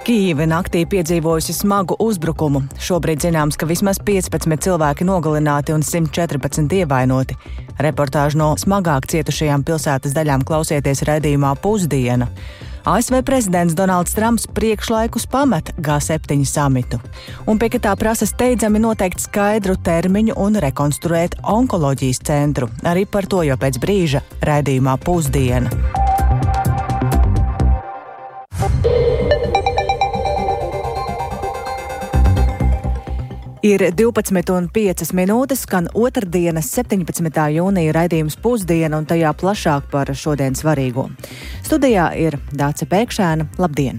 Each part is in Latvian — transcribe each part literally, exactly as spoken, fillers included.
Kijeva naktī piedzīvojusi smagu uzbrukumu. Šobrīd zināms, ka vismaz piecpadsmit cilvēki nogalināti un simt četrpadsmit ievainoti. Reportāžu no smagāk cietušajām pilsētas daļām klausieties raidījumā Pusdiena. A S V prezidents Donalds Trumps priekšlaikus pamet G septiņi samitu. Un Piketā prasa steidzami noteikt skaidru termiņu un rekonstruēt onkoloģijas centru. Arī par to jau pēc brīža raidījumā Pusdiena. Ir divpadsmit un piecas minūtes, skan otrdienas septiņpadsmitā jūnija raidījums Pusdiena un tajā plašāk par šodien svarīgo. Studijā ir Dāce Pēkšēna. Labdien!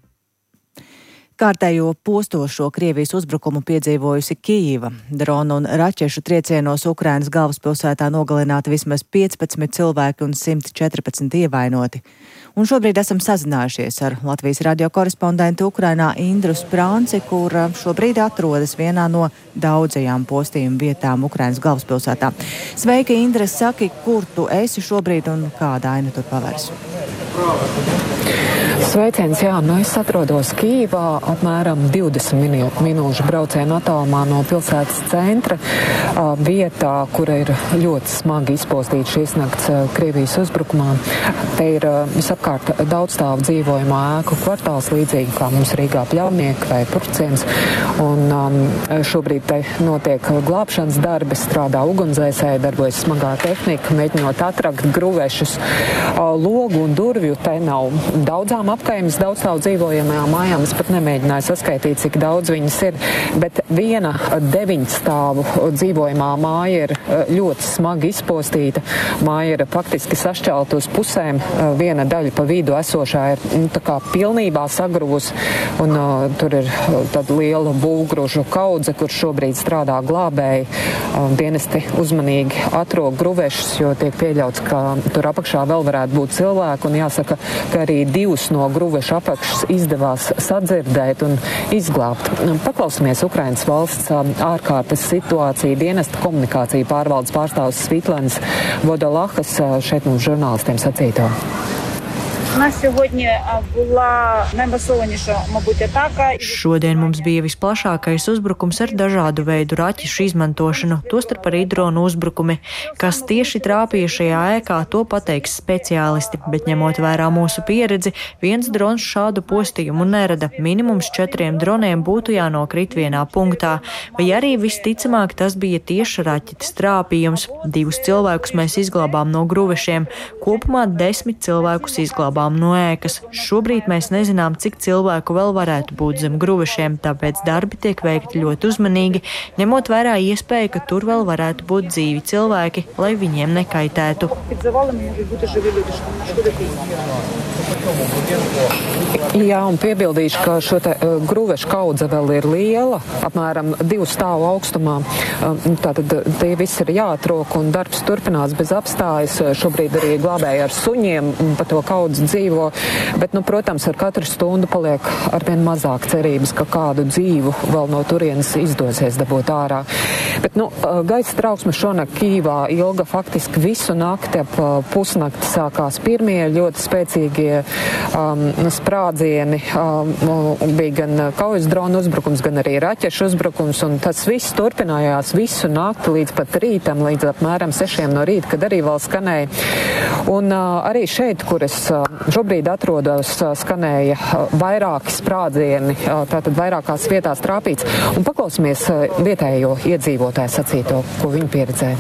Kārtējo postošo Krievijas uzbrukumu piedzīvojusi Kijeva. Dronu un raķešu triecienos Ukrainas galvaspilsētā nogalināti vismaz piecpadsmit cilvēki un simt četrpadsmit ievainoti. Un šobrīd esam sazinājušies ar Latvijas radio korespondentu Ukrainā Indru Sprānci, kur šobrīd atrodas vienā no daudzajām postījuma vietām Ukrainas galvaspilsētā. Sveika, Indra, saki, kur tu esi šobrīd un kāda aina tur pavērs? Sveiciens, jā, nu es atrodos Kijevā, apmēram divdesmit minūšu braucienu attālumā no pilsētas centra, vietā, kura ir ļoti smagi izpostīta šīs nakts Krievijas uzbrukumā. Te ir visapkārt daudzstāvu dzīvojamā ēku kvartāls, līdzīgi kā mums Rīgā Pļavnieki vai Purciems. Un um, šobrīd te notiek glābšanas darbi, strādā ugunsdzēsēji, darbojas smagā tehnika, mēģinot atrakt gruvešus. Logu un durvju te nav daudzām apkaimes, daudzstāvu dzīvojamajām mājām. Es pat nemēģināju saskaitīt, cik daudz viņas ir, bet viena deviņstāvu dzīvojamā māja ir ļoti smagi izpostīta. Māja ir faktiski sašķelta uz pusēm. Viena daļa pa vidu esošā ir nu, tā kā pilnībā sagrūs, un uh, tur ir tāda liela būvgružu kaudze, kur šobrīd strādā glābēji. Uh, dienesti uzmanīgi atrok gruvešus, jo tiek pieļauts, ka tur apakšā vēl varētu būt cilvēki, un jāsaka, ka arī divus no gruvešu apakšas izdevās sadzirdēt un izglābt. Paklausamies Ukrainas valsts ārkārtas situācija dienesta komunikācija pārvaldes pārstāvs Svitlans Vodolahas šeit mums žurnālistiem sacīto. Šodien mums bija visplašākais uzbrukums ar dažādu veidu raķešu izmantošanu, tostarp arī dronu uzbrukumi. Kas tieši trāpīja šajā ēkā, to pateiks speciālisti, bet ņemot vērā mūsu pieredzi, viens drons šādu postījumu nerada. Minimums četriem droniem būtu jānokrīt vienā punktā, vai arī visticamāk tas bija tieši raķetes trāpījums. Divus cilvēkus mēs izglābām no gruvešiem, kopumā desmit cilvēkus izglābām no ēkas. Šobrīd mēs nezinām, cik cilvēku vēl varētu būt zem gruvešiem, tāpēc darbi tiek veikti ļoti uzmanīgi, ņemot vērā iespēju, ka tur vēl varētu būt dzīvi cilvēki, lai viņiem nekaitētu. Jā, un piebildīšu, ka šo te uh, gruvešu kaudze vēl ir liela, apmēram divu stāvu augstumā. Uh, tātad tie visi ir jāatrok un darbs turpinās bez apstājas. Šobrīd arī glābēji ar suņiem pa to kaudzi dzīvo, bet, nu, protams, ar katru stundu paliek arvien mazāk cerības, ka kādu dzīvu vēl no turienes izdosies dabūt ārā. Bet, nu, gaisa trauksme šonakt Kijevā ilga faktiski visu nakti, ap pusnakti sākās pirmie ļoti spēcīgie um, sprādzieni. Um, bija gan kaujas dronu uzbrukums, gan arī raķešu uzbrukums, un tas viss turpinājās visu nakti līdz pat rītam, līdz apmēram sešiem no rīta, kad arī vēl skanēja. Un uh, arī šeit, kur es uh, šobrīd atrodos, uh, skanēja uh, vairāki sprādzieni, uh, tātad vairākās vietās trāpīts. Un paklausamies uh, vietējo iedzīvotāju sacīto, ko viņi pieredzēja.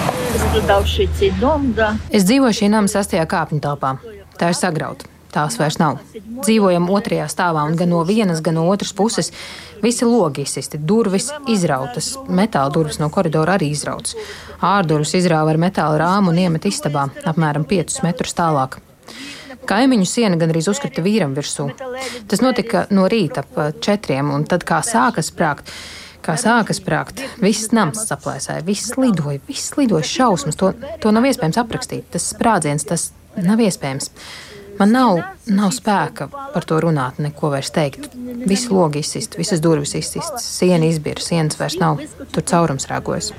Es dzīvoju šī nama sastajā kāpņu telpā. Tā ir sagrauta. Tās vairs nav. Dzīvojam otrajā stāvā un gan no vienas, gan no otras puses visi logi izsisti, durvis izrautas, metāla durvis no koridora arī izrautas. Ārdurvis izrāva ar metāla rāmu un iemet istabā, apmēram piecus metrus tālāk. Kaimiņu siena gandrīz uzkrita vīram virsū. Tas notika no rīta ap četriem, un tad kā sāka sprāgt, kā sāka sprāgt, viss nams saplēsāja, viss lidoja, viss lidoja šausmas. To, to nav iespējams aprakstīt. Tas sprādziens, tas nav iespējams. Man nav, nav spēka par to runāt, neko vairs teikt. Visi logi izsist, visas durvis izsist, siena izbira, sienas vairs nav, tur caurums rāgojas.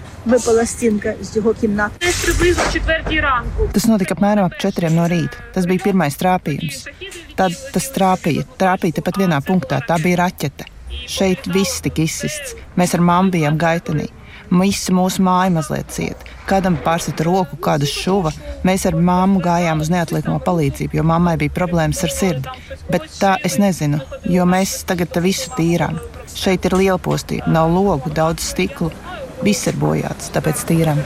Tas notika apmēram ap četriem no rīta. Tas bija pirmais trāpījums. tad tas trāpīja. Trāpīja tepat vienā punktā. Tā bija raķete. Šeit viss tika izsists. Mēs ar mammu bijām gaitenī. Visa mūsu māja mazliet ciet. Kādam pārsita roku, kādu šuva. Mēs ar mammu gājām uz neatliekamo palīdzību, jo mammai bija problēmas ar sirdi. Bet tā es nezinu, jo mēs tagad te visu tīrām. Šeit ir liela postība, nav logu, daudz stiklu. Viss ir bojāts, tāpēc tīrām.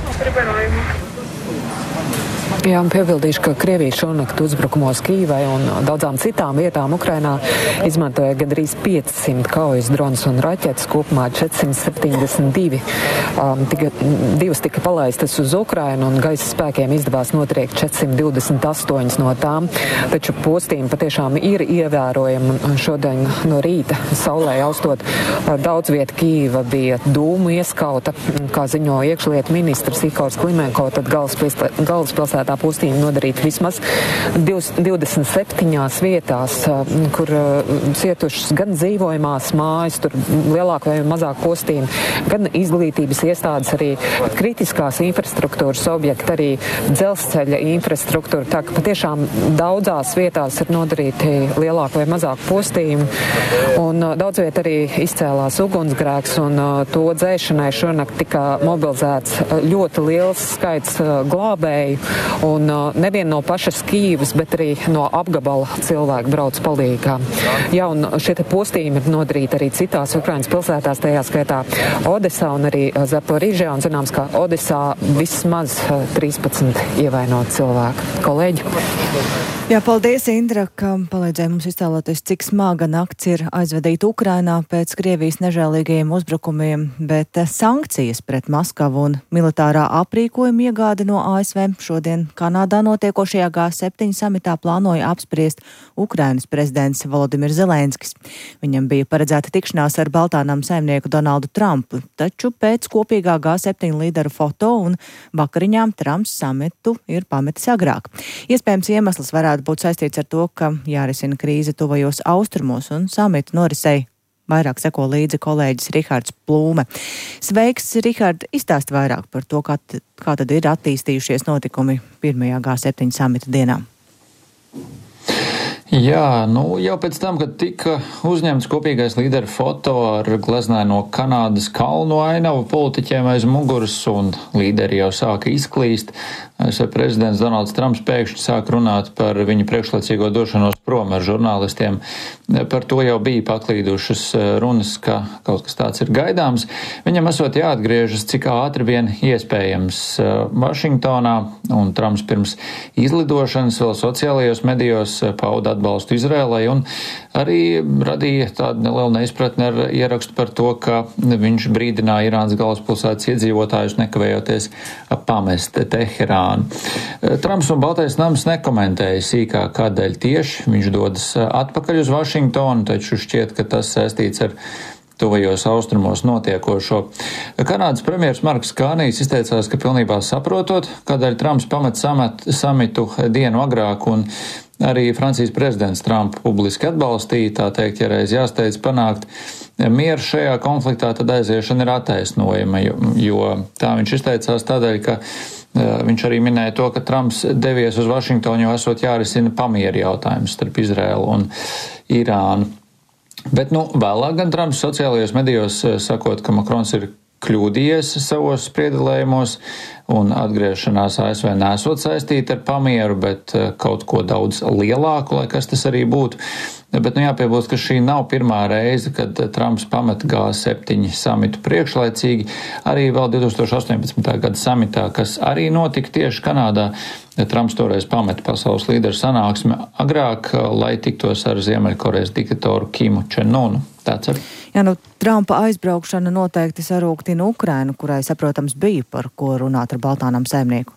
Jā, un piebildīšu, ka Krievija šonakt uzbrukumos Kīvai un daudzām citām vietām Ukrainā izmantoja gandrīz piecsimt kaujas dronus un raķetes, kopumā četrsimt septiņdesmit divi. Um, tika, divas tika palaistas uz Ukrainu un gaisa spēkiem izdevās notriekt četrsimt divdesmit astoņas no tām, taču postījumi patiešām ir ievērojami. Šodien no rīta saulē austot daudz vieta Kīva bija dūmu ieskauta, kā ziņo iekšlietu ministrs Ihors Klimenko, tad galvaspilsētā postījumi nodarīt vismaz divdesmit septiņās vietās, kur cietušas gan dzīvojamās mājas, tur lielāk vai mazāk postījumi, gan izglītības iestādes, arī kritiskās infrastruktūras objekti, arī dzelzceļa infrastruktūra. Tā ka patiešām daudzās vietās ir nodarīti lielāk vai mazāk postījumi, un daudz viet arī izcēlās ugunsgrēks, un to dzēšanai šonakt tika mobilizēts ļoti liels skaits glābēju. Un nevien no pašas Kīvas, bet arī no apgabala cilvēku brauc palīgā. Jā, un šie te postījumi ir nodarīti arī citās Ukrainas pilsētās, tajā skaitā Odesā un arī Zaporižjā, un zināms, ka Odesā vismaz trīspadsmit ievainoti cilvēki. Kolēģi? Jā, paldies, Indra, ka palīdzēja mums iztēloties, cik smaga nakts ir aizvadīta Ukrainā pēc Krievijas nežēlīgajiem uzbrukumiem, bet sankcijas pret Maskavu un militārā aprīkojuma iegāde no A S V šodien Kanādā notiekošajā G septiņi samitā plānoja apspriest Ukrainas prezidents Volodimirs Zelenskis. Viņam bija paredzēta tikšanās ar Baltānam saimnieku Donaldu Trumpu, taču pēc kopīgā G septiņi līderu foto un vakariņām Trumps samitu ir pametis agrāk. Iespējams, iemesls varētu būt saistīts ar to, ka jārisina krīze tuvajos austrumos un samitu norisei vairāk seko līdzi kolēģis Rihards Plūme. Sveiks, Rihard, izstāst vairāk par to, kā, t- kā tad ir attīstījušies notikumi pirmajā G septiņi samita dienā. Jā, nu jau pēc tam, kad tika uzņemts kopīgais līderu foto ar gleznaino Kanādas kalnu ainavu politiķiem aiz muguras un līderi jau sāka izklīst, A S V prezidents Donalds Trumps pēkšņi sāk runāt par viņu priekšlaicīgo došanos prom ar žurnālistiem. Par to jau bija paklīdušas runas, ka kaut kas tāds ir gaidāms. Viņam esot jāatgriežas cik ātri vien iespējams Vašingtonā, un Trumps pirms izlidošanas vēl sociālajos medijos pauda atbalstu Izrēlai un arī radīja tādu nelielu neizpratni ar ierakstu par to, ka viņš brīdināja Irānas galvaspilsētas iedzīvotājus nekavējoties pamest Teherānu. Trumps un Baltais nams nekomentēja sīkāk, kādēļ tieši viņš dodas atpakaļ uz Vašingtonu, taču šķiet, ka tas saistīts ar tuvajos austrumos notiekošo. Kanādas premjers Marks Kārnijs izteicās, ka pilnībā saprotot, kādēļ Trumps pamet samet, samitu dienu agrāk, un arī Francijas prezidents Trumpu publiski atbalstīja, tā teikt, ja reiz jāsteidz panākt mieru šajā konfliktā, tad aiziešana ir attaisnojama, jo, jo tā viņš izteicās tādēļ, ka viņš arī minēja to, ka Trumps devies uz Vašingtonu, jo esot jārisina pamiera jautājums starp Izrēlu un Irānu. Bet, nu, vēlāk gan Trumps sociālajos medijos sakot, ka Makrons ir kļūdījies savos spriedelējumos un atgriešanās A S V nesot saistīta ar pamieru, bet kaut ko daudz lielāku, lai kas tas arī būtu. Bet, nu, jāpiebilst, ka šī nav pirmā reize, kad Trumps pamet G septiņi samitu priekšlaicīgi. Arī vēl divi tūkstoši astoņpadsmitā gada samitā, kas arī notika tieši Kanādā, Trumps toreiz pameta pasaules līderu sanāksmi agrāk, lai tiktos ar Ziemeļkorejas diktatoru Kimu Čen-unu. Tāds arī. Jā, nu, Trumpa aizbraukšana noteikti sarūktina Ukrainu, kurai, saprotams, bija par ko runāt ar Baltānam saimnieku.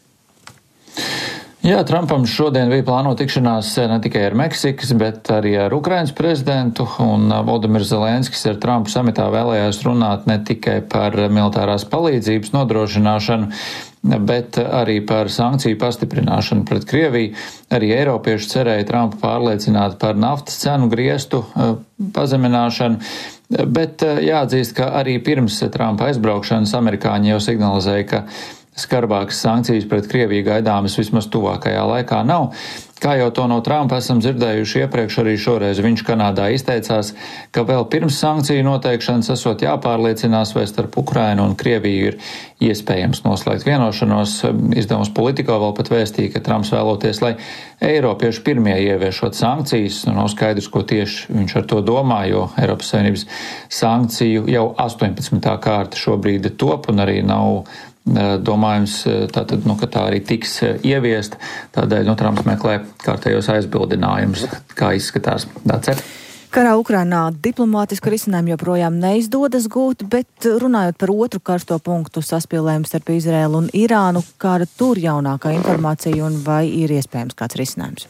Jā, Trumpam šodien bija plānota tikšanās ne tikai ar Meksikas, bet arī ar Ukrainas prezidentu, un Volodimirs Zelenskis ar Trumpu samitā vēlējās runāt ne tikai par militārās palīdzības nodrošināšanu, bet arī par sankciju pastiprināšanu pret Krieviju. Arī eiropieši cerēja Trumpu pārliecināt par naftas cenu griestu pazemināšanu, bet jāatzīst, ka arī pirms Trumpa aizbraukšanas amerikāņi jau signalizēja, ka skarbākas sankcijas pret Krieviju gaidāmas vismaz tuvākajā laikā nav. Kā jau to no Trumpa esam dzirdējuši iepriekš, arī šoreiz viņš Kanādā izteicās, ka vēl pirms sankciju noteikšanas esot jāpārliecinās, vai starp Ukrainu un Krieviju ir iespējams noslēgt vienošanos. Izdevums Politico vēl pat vēstīja, ka Trumps vēloties, lai Eiropieši pirmie ieviešot sankcijas. Nu, nav skaidrs, ko tieši viņš ar to domā, jo Eiropas Savienības sankciju jau astoņpadsmitā kārta šobrīd top un arī nav domājams, tātad, nu, ka tā arī tiks ieviesta. Tādēļ, nu, Trumps meklē kārtējos aizbildinājumus, kā izskatās. Dace? Karā Ukrainā diplomātisku risinājumu joprojām neizdodas gūt, bet runājot par otru karsto punktu saspīlējumu starp Izraēlu un Irānu, kāda tur jaunākā informācija un vai ir iespējams kāds risinājums?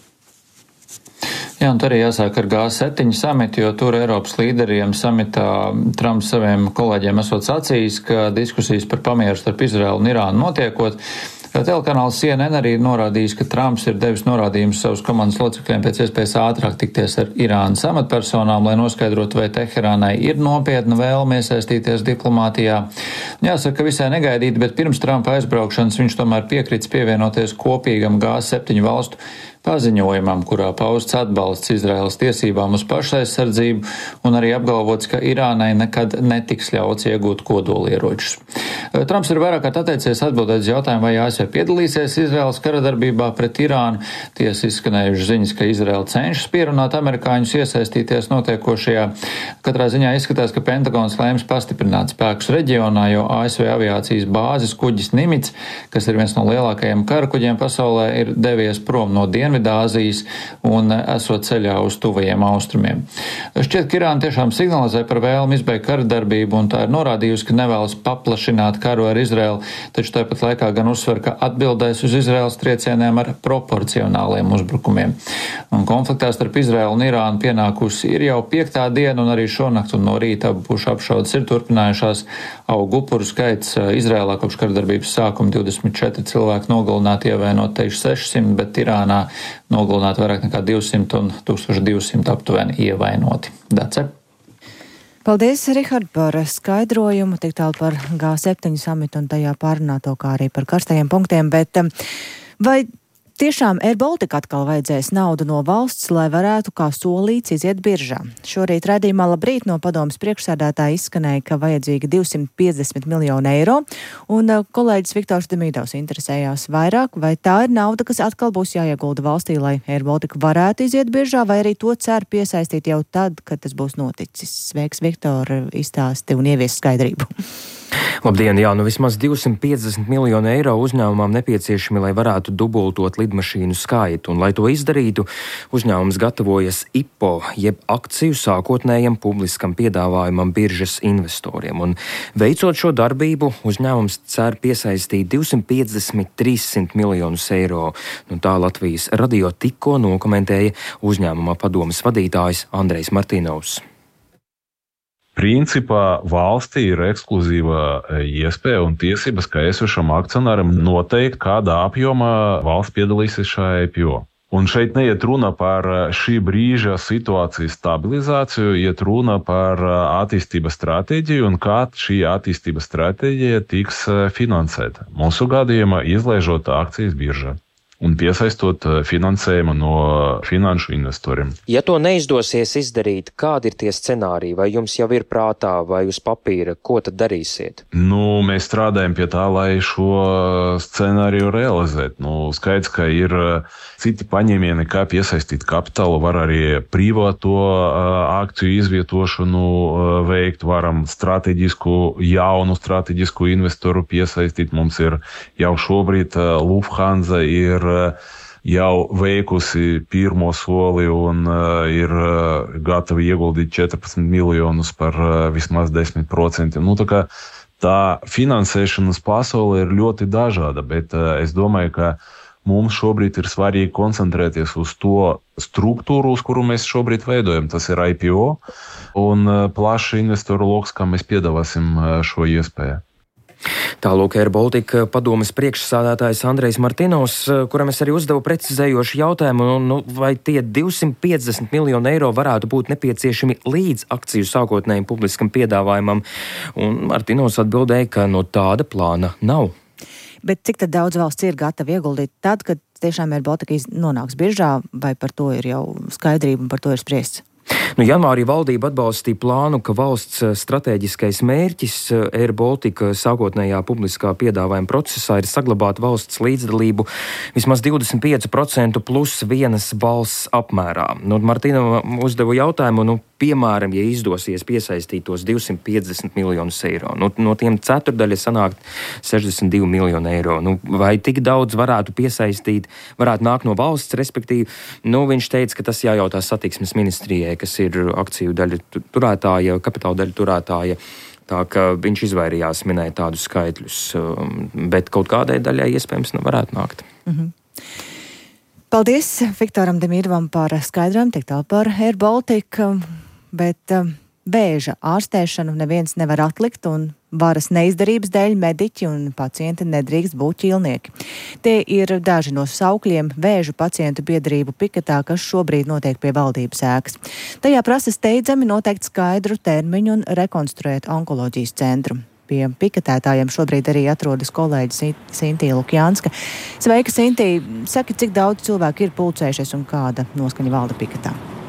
Jā, un arī jāsāk ar G septiņu samitu, jo tur Eiropas līderiem samitā Trumps saviem kolēģiem esot sacījis, ka diskusijas par pamieru starp Izraēlu un Irānu notiekot. Telekanāls C N N arī norādījis, ka Trumps ir devis norādījumus savus komandas locekļiem pēc iespējas ātrāk tikties ar Irānas amatpersonām, lai noskaidrotu, vai Teherānai ir nopietna vēlme iesaistīties diplomātijā. Jāsaka, ka visai negaidīti, bet pirms Trumpa aizbraukšanas viņš tomēr piekrits pievienoties kopīgam G septiņu valstu paziņojumam, kurā pausts atbalsts Izraēlas tiesībām uz pašaizsardzību un arī apgalvots, ka Irānai nekad netiks ļauts iegūt kodolieročus. Trumps ir vairāk kārt atteicies atbildēt uz jautājumu, vai A S V piedalīsies Izraēlas karadarbībā pret Irānu. Tiesa izskanējuši ziņas, ka Izraēla cenšas pierunāt amerikāņus iesaistīties notiekošajā. Katrā ziņā izskatās, ka Pentagons lēms pastiprināt spēkus reģionā, jo A S V aviācijas bāzes kuģis Nimitz, kas ir viens no lielākajiem karakuģiem pasaulē, ir devies prom no Dienvidāzijas un esot ceļā uz tuvajiem austrumiem. Šķiet, ka Irāna tiešām signalizē par vēlmi izbeigt karadarbību, un tā ir norādījusi, ka nevēlas paplašināt karu ar Izraēlu, taču tāpat laikā gan uzsver, ka atbildēs uz Izraēlas triecieniem ar proporcionāliem uzbrukumiem. Un konfliktā starp Izraēlu un Irānu pienākusi ir jau piektā diena, un arī šonakt un no rīta abu pušu apšaudes ir turpinājušās. Augu upuru skaits Izraēlā kopš karadarbības sākuma divdesmit četri cilvēki nogalināti, ievainot teiši sešsimt, bet Irānā nogalināti vairāk nekā divsimt un tūkstoš divsimt aptuveni ievainoti. Dace? Paldies, Rihard, par skaidrojumu, tik tālu par G septiņu samitu un tajā pārunāto, kā arī par karstajiem punktiem, bet vai tiešām Air Baltica atkal vajadzēs naudu no valsts, lai varētu kā solīts iziet biržā? Šorīt raidījumā Labrīt no padomes priekšsēdētāja izskanēja, ka vajadzīgi divsimt piecdesmit miljoni eiro, un kolēģis Viktors Demīdovs interesējās vairāk, vai tā ir nauda, kas atkal būs jāiegulda valstī, lai Air Baltica varētu iziet biržā, vai arī to cer piesaistīt jau tad, kad tas būs noticis. Sveiks, Viktor, izstāsti un ievies skaidrību. Labdien, jā, nu vismaz divsimt piecdesmit miljoni eiro uzņēmumam nepieciešami, lai varētu dubultot lidmašīnu skaitu, un lai to izdarītu, uzņēmums gatavojas I P O, jeb akciju sākotnējam publiskam piedāvājumam biržas investoriem, un veicot šo darbību, uzņēmums cer piesaistīt divsimt piecdesmit līdz trīssimt miljonus eiro. Nu, tā Latvijas radio tikko nokomentēja uzņēmuma padomes vadītājs Andrejs Martīnovs. Principā valstī ir ekskluzīva iespēja un tiesības, ka esošam akcionāram noteikt, kādā apjomā valsts piedalīsies šajā I P O. Un šeit neiet runa par šī brīža situācijas stabilizāciju, iet runa par attīstības stratēģiju un kā šī attīstības stratēģija tiks finansēta. Mūsu gadījumā izlaižot akcijas biržā un piesaistot finansējumu no finanšu investoriem. Ja to neizdosies izdarīt, kādi ir tie scenāriji? Vai jums jau ir prātā vai uz papīra? Ko tad darīsiet? Nu, mēs strādājam pie tā, lai šo scenāriju realizētu. Nu, skaidrs, ka ir citi paņēmieni, kā piesaistīt kapitālu, var arī privāto akciju izvietošanu veikt, varam strateģisku, jaunu strateģisku investoru piesaistīt. Mums ir jau šobrīd Lufthansa ir jau veikusi pirmo soli un uh, ir uh, gatavi ieguldīt četrpadsmit miljonus par uh, vismaz desmit procentiem. Nu, tā kā tā finansēšanas pasaule ir ļoti dažāda, bet uh, es domāju, ka mums šobrīd ir svarīgi koncentrēties uz to struktūru, uz kuru mēs šobrīd veidojam. Tas ir I P O un uh, plašs investoru loks, kā mēs piedāvāsim uh, šo iespēju. Tālūk Air Baltica padomes priekšsādātājs Andrejs Martīnovs, kuram es arī uzdevu precizējošu jautājumu, nu, vai tie divsimt piecdesmit miljoni eiro varētu būt nepieciešami līdz akciju sākotnējiem publiskam piedāvājumam, un Martīnovs atbildēja, ka no tāda plāna nav. Bet cik tad daudz valsts ir gatava ieguldīt tad, kad tiešām Air Baltica nonāks biržā, vai par to ir jau skaidrība un par to ir spriests? Nu, janvārī valdība atbalstīja plānu, ka valsts stratēģiskais mērķis Air Baltica sākotnējā publiskā piedāvājuma procesā ir saglabāt valsts līdzdalību vismaz divdesmit pieci procenti plus vienas balss apmērā. Nu, Martina uzdeva jautājumu, nu, piemēram, ja izdosies piesaistīt tos divsimt piecdesmit miljonus eiro, nu, no tiem ceturdaļa sanākt sešdesmit divi miljoni eiro. Nu, vai tik daudz varētu piesaistīt, varētu nākt no valsts, respektīvi, nu, viņš teica, ka tas jājautā satiksmes ministrijai, kas ir akciju daļa turētāja, kapitāla daļa turētāja. Tā ka viņš izvairījās minēt tādus skaitļus, bet kaut kādai daļai iespējams varētu nākt. Mhm. Paldies Viktoram Demirvam par skaidrojumu, tik tālu par Air Baltica, bet vēža ārstēšanu neviens nevar atlikt un varas neizdarības dēļ mediķi un pacienti nedrīkst būt ķīlnieki. Tie ir daži no saukļiem vēža pacientu biedrību piketā, kas šobrīd notiek pie valdības ēkas. Tajā prasa steidzami noteikt skaidru termiņu un rekonstruēt onkoloģijas centru. Pie piketētājiem šobrīd arī atrodas kolēģi Sintīja Lukjānska. Sveika, Sintīja! Saki, cik daudz cilvēku ir pulcējušies un kāda noskaņa valda piketā?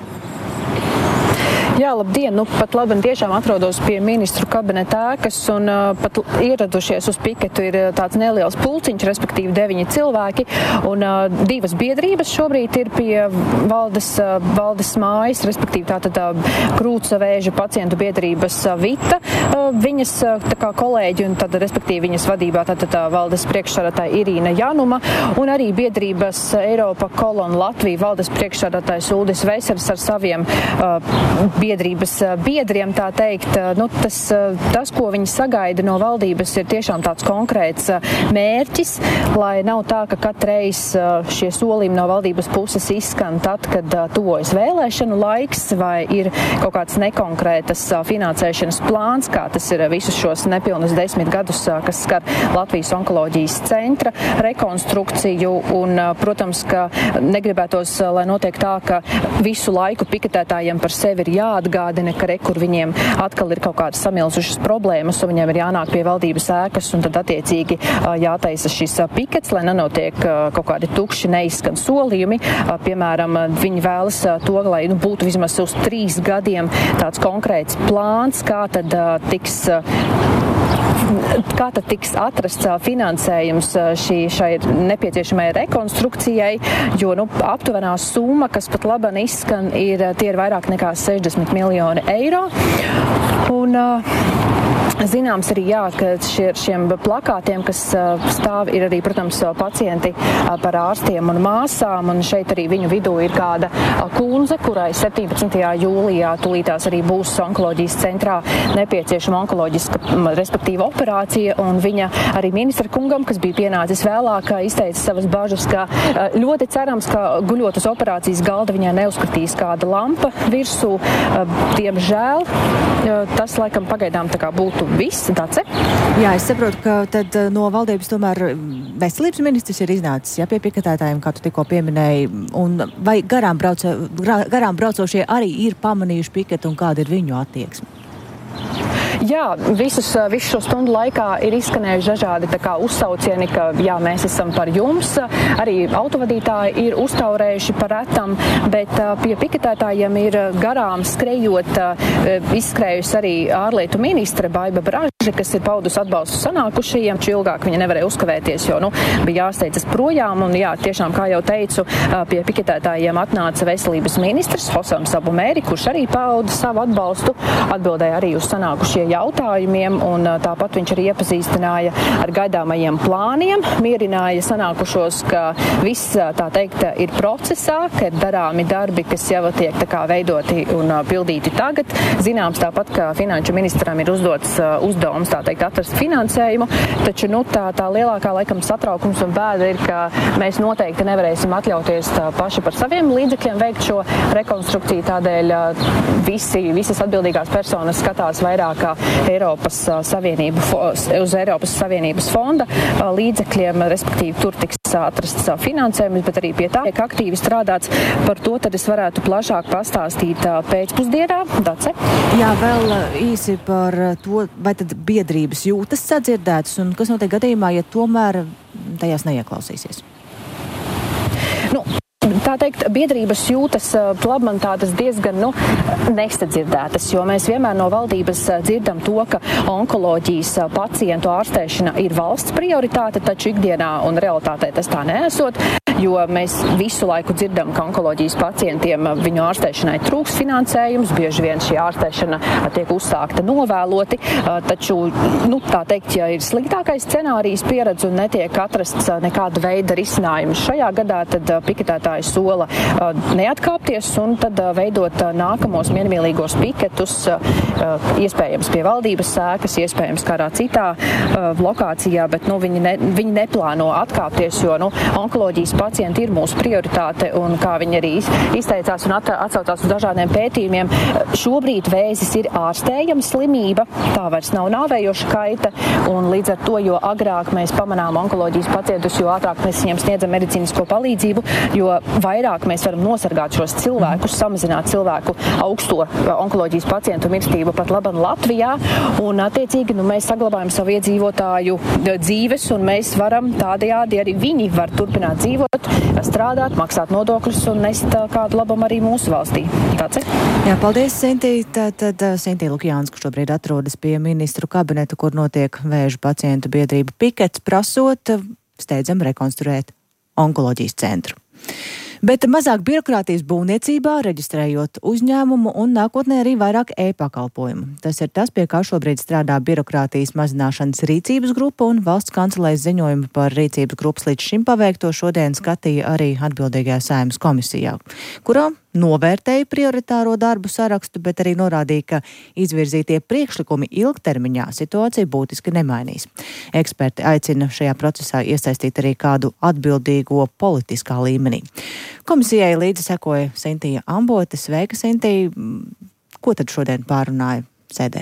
Jā, labdien! Nu, pat labi, tiešām atrodos pie ministru kabineta ēkas un uh, pat ieradušies uz piketu ir tāds neliels pulciņš, respektīvi deviņi cilvēki, un uh, divas biedrības šobrīd ir pie valdes, uh, valdes mājas, respektīvi tātad uh, krūca vēža pacientu biedrības uh, Vita, uh, viņas uh, tā kā kolēģi un tad, respektīvi, viņas vadībā tātad uh, valdes priekšsādātāja Irīna Januma un arī biedrības Eiropa Kolona Latvija valdes priekšsādātājs Uldis Veseris ar saviem uh, biedrības biedriem, tā teikt, nu, tas, tas, ko viņi sagaida no valdības, ir tiešām tāds konkrēts mērķis, lai nav tā, ka katreiz šie solījumi no valdības puses izskan tad, kad tuvojas vēlēšanu laiks vai ir kaut kāds nekonkrētas finansēšanas plāns, kā tas ir visus šos nepilnus desmit gadus, kas skar Latvijas onkoloģijas centra rekonstrukciju un, protams, ka negribētos, lai notiek tā, ka visu laiku piketētājiem par sevi ir jā atgādina, ka re, kur viņiem atkal ir kaut kādas samilzušas problēmas un viņiem ir jānāk pie valdības ēkas un tad attiecīgi jātaisa šis pikets, lai nenotiek kaut kādi tukši neizskan solījumi. Piemēram, viņi vēlas to, lai nu, būtu vismaz uz trīs gadiem tāds konkrēts plāns, kā tad tiks kā tad tiks atrasts finansējums šī, šai nepieciešamai rekonstrukcijai, jo nu, aptuvenā summa, kas pat laban izskan, ir, tie ir vairāk nekā sešdesmit miljoni eiro. Un, Zināms arī, jā, ka šie, šiem plakātiem, kas stāv, ir arī, protams, pacienti par ārstiem un māsām, un šeit arī viņu vidū ir kāda kundze, kurai septiņpadsmitajā jūlijā tūlītās arī būs onkoloģijas centrā nepieciešama onkoloģiska, respektīva operācija, un viņa arī ministra kungam, kas bija pienācis vēlāk, izteica savas bažas, ka ļoti cerams, ka guļot uz operācijas galda viņai neuzskatīs kāda lampa virsū. Diemžēl tas, laikam, pagaidām tā kā būtu viss, tāds ir. Jā, es saprotu, ka tad no valdības tomēr veselības ministrs ir iznācis, jā, pie piketētājiem, kā tu tikko pieminēji, un vai garām, brauco, garām braucošie arī ir pamanījuši piketu un kāda ir viņu attieksme? Jā, visus, visu šo stundu laikā ir izskanējuši dažādi tā kā uzsaucieni, ka jā, mēs esam par jums. Arī autovadītāji ir uztaurējuši par retam, bet pie piketētājiem ir garām skrejot, izskrējusi arī ārlietu ministre Baiba Braža, kas ir paudus atbalstu sanākušajiem. Ilgāk viņa nevarēja uzkavēties, jo nu, bija jāsteidzas projām. Un jā, tiešām, kā jau teicu, pie piketētājiem atnāca veselības ministrs Hosams Abumēri, kurš arī pauda savu atbalstu, atbildēja arī uz sanākušie jautājumiem, un tāpat viņš arī iepazīstināja ar gaidāmajiem plāniem, mierināja sanākušos, ka viss, tā teikt, ir procesā, ka ir darāmi darbi, kas jau tiek tā kā veidoti un pildīti tagad. Zināms tāpat, ka finanšu ministram ir uzdots uzdevums, tā teikt, atrast finansējumu, taču, nu, tā, tā lielākā, laikam, satraukums un bēda ir, ka mēs noteikti nevarēsim atļauties paši par saviem līdzekļiem veikt šo rekonstrukciju, tādēļ visi, visas atbildīgās personas skatās vairāk Eiropas Savienību, uz Eiropas Savienības fonda līdzekļiem, respektīvi tur tiks atrasts finansējums, bet arī pie tā tiek aktīvi strādāts. Par to tad es varētu plašāk pastāstīt pēcpusdienā. Dace? Jā, vēl īsi par to, vai tad biedrības jūtas sadzirdētas un kas notiek gadījumā, ja tomēr tajās neieklausīsies? Nu, tā teikt, biedrības jūtas labman tādas diezgan nu, nesadzirdētas, jo mēs vienmēr no valdības dzirdam to, ka onkoloģijas pacientu ārstēšana ir valsts prioritāte, taču ikdienā un realitātē tas tā neesot, jo mēs visu laiku dzirdam, ka onkoloģijas pacientiem viņu ārstēšanai trūks finansējums, bieži vien šī ārstēšana tiek uzsākta novēloti, taču, nu, tā teikt, ja ir sliktākais scenārijs pieredze un netiek atrasts nekāda veida risinājums šajā gadā, tad piketētājs sola neatkāpties un tad veidot nākamos miermīlīgos piketus, iespējams pie valdības sēkas, iespējams kādā citā lokācijā, bet nu, viņi, ne, viņi neplāno atkāpties, jo nu, onkoloģijas pacienti ir mūsu prioritāte un kā viņi arī izteicās un atsaucās uz dažādiem pētījumiem, šobrīd vēzis ir ārstējama slimība, tā vairs nav nāvējoša kaita un līdz ar to, jo agrāk mēs pamanām onkoloģijas pacientus, jo ātrāk mēs viņiem sniedzam medicīnisko palīdzību, jo vairāk mēs varam nosargāt šos cilvēkus, samazināt cilvēku augsto onkoloģijas pacientu mirstību pat laban Latvijā, un attiecīgi nu, mēs saglabājam savu iedzīvotāju dzīves, un mēs varam tādējādi arī viņi var turpināt dzīvot, strādāt, maksāt nodokļus un nest kādu labumu arī mūsu valstī. Tāds ir? Jā, paldies, Sintī. Tad Sintī Lukjāns, kurš šobrīd atrodas pie ministru kabineta, kur notiek vēža pacientu biedrība pikets, prasot steidzam rekonstruēt onkoloģijas centru. Bet mazāk birokrātijas būvniecībā, reģistrējot uzņēmumu un nākotnē arī vairāk e-pakalpojumu. Tas ir tas, pie kā šobrīd strādā birokrātijas mazināšanas rīcības grupa, un valsts kancelēs ziņojumu par rīcības grupas līdz šim paveikto šodien skatīja arī atbildīgajā Saeimas komisijā, kurā novērtēja prioritāro darbu sarakstu, bet arī norādīja, ka izvirzītie priekšlikumi ilgtermiņā situāciju būtiski nemainīs. Eksperti aicina šajā procesā iesaistīt arī kādu atbildīgo politiskā līmenī. Komisijai līdzi sekoja Sintija Ambote. Sveika, Sintija! Ko tad šodien pārunāja sēdē?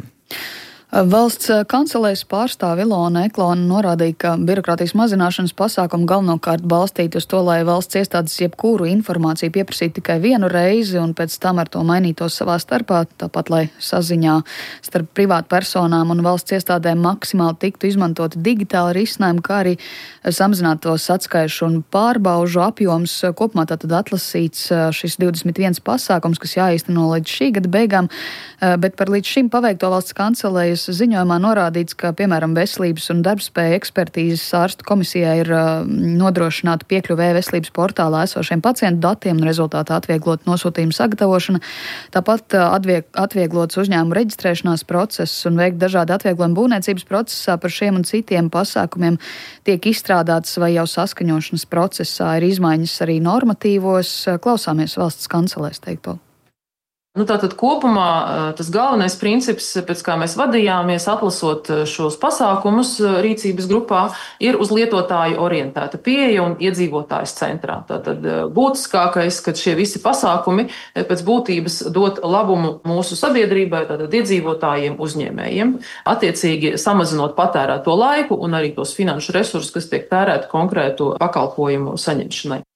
Valsts kancelēs pārstāve Ilona Eklona norādīja, ka birokrātijas mazināšanas pasākumu galvenokārt balstīt uz to, lai valsts iestādes jebkuru informāciju pieprasītu tikai vienu reizi un pēc tam ar to mainītos savā starpā, tāpat lai saziņā starp privātpersonām un valsts iestādēm maksimāli tiktu izmantoti digitāli risinājumi, kā arī samazinātos atskaišu un pārbaužu apjoms. Kopumā tātad atlasīts šis divdesmit viens pasākums, kas jāīsteno līdz šī gada beigām, bet par līdz šim paveikto valsts kancelējas ziņojumā norādīts, ka, piemēram, veselības un darbspēja ekspertīzes ārstu komisijai ir nodrošināta piekļuve veselības portālā esošiem pacientu datiem un rezultātā atvieglot nosūtījumu sagatavošana. Tāpat atvieg, atvieglots uzņēmumu reģistrēšanās process un veikt dažādi atvieglojumi būvniecības procesā. Par šiem un citiem pasākumiem tiek izstrādāts vai jau saskaņošanas procesā ir izmaiņas arī normatīvos. Klausāmies valsts kancelēs teikto. Nu, tātad kopumā tas galvenais princips, pēc kā mēs vadījāmies, atlasot šos pasākumus rīcības grupā, ir uz lietotāju orientēta pieeja un iedzīvotājs centrā. Tātad būtiskākais, ka šie visi pasākumi pēc būtības dot labumu mūsu sabiedrībai, tātad iedzīvotājiem, uzņēmējiem, attiecīgi samazinot patērēto laiku un arī tos finanšu resursus, kas tiek tērēti konkrētu pakalpojumu saņemšanai.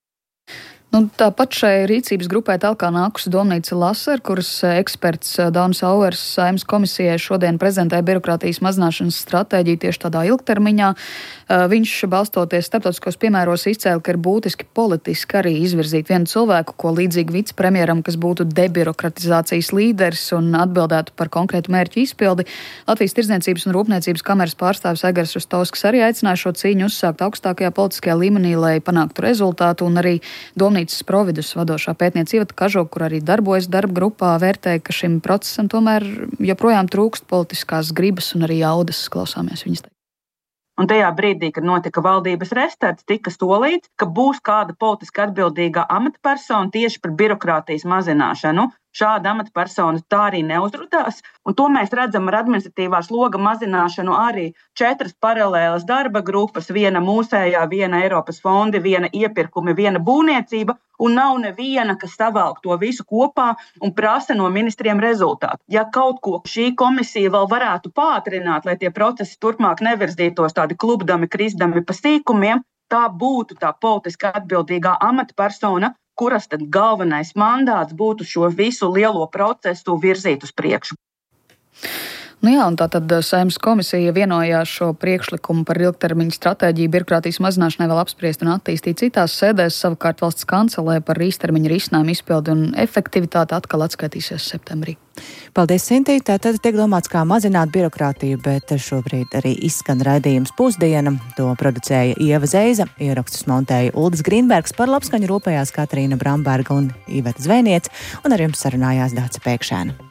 Nu, tāpat šai rīcības grupai talkā nākusi domnīca Laser, kuras eksperts Daunis Auers Saeimas komisijai šodien prezentēja birokrātijas mazināšanas stratēģiju tieši tādā ilgtermiņā. Viņš, balstoties starptautiskos piemēros, izcēla, ka ir būtiski politiski arī izvirzīt vienu cilvēku, ko līdzīgi vicepremjeram, kas būtu debirokratizācijas līderis un atbildētu par konkrētu mērķu izpildi. Latvijas Tirdzniecības un Rūpniecības kameras pārstāvis Egars Rustovskis arī aicināja šo cīņu uzsākt augstākajā politiskajā līmenī, lai panāktu rezultātu, un arī domnīcas Providus vadošā pētniece Iveta Kažoka, kur arī darbojas darba grupā, vērtēja, ka šim procesam tomēr joprojām trūkst politiskās gribas un arī jaudas. Klausāmies viņas teikt. Un tajā brīdī, kad notika valdības restarts, tika solīts, ka būs kāda politiski atbildīgā amatpersona tieši par birokrātijas mazināšanu. Šāda amatpersona tā arī neuzrādās, un to mēs redzam ar administratīvā sloga mazināšanu arī četras paralēlas darba grupas, viena mūsējā, viena Eiropas fondi, viena iepirkumi, viena būvniecība, un nav neviena, kas savalk to visu kopā un prasa no ministriem rezultātu. Ja kaut ko šī komisija vēl varētu pātrināt, lai tie procesi turpmāk nevirzītos tādi klubdami, krisdami pa sīkumiem, tā būtu tā politiski atbildīgā amatpersona, kuras tad galvenais mandāts būtu šo visu lielo procesu virzīt uz priekšu. Nu jā, un tātad Saeimas komisija vienojās šo priekšlikumu par ilgtermiņa stratēģiju birokrātijas mazināšanai vēl apspriest un attīstīt citās sēdēs. Savukārt valsts kancelē par īstermiņa risinājumu izpildi un efektivitāti atkal atskaitīsies septembrī. Paldies, Sintī. Tātad tiek domāts, kā mazināt birokrātiju, bet šobrīd arī izskan raidījums Pusdiena. To producēja Ieva Zeiza, ierakstus montēja Uldis Grīnbergs, par labskaņu rūpējās Katrīna Bramberga un Iveta Zvēniec, un ar jums sarunājās Dāca Pēkšēna.